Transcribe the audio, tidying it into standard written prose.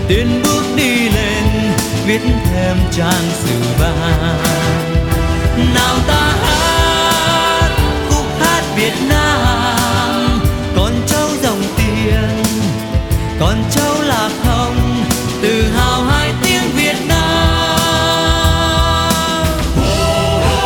tiến bước đi lên viết thêm trang sử vàng. Nào ta hát khúc hát Việt Nam, con cháu dòng tiền, con cháu